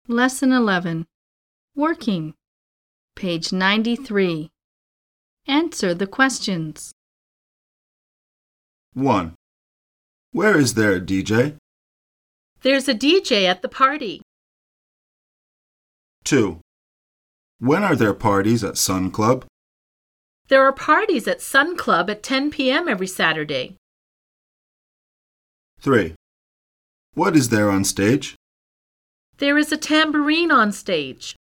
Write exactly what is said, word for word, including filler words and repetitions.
Lesson eleven. Working. Page ninety-three. Answer the questions. one. Where is there a D J? There's a D J at the party. two. When are there parties at Sun Club? There are parties at Sun Club at ten p.m. every Saturday. three. What is there on stage? There is a tambourine on stage.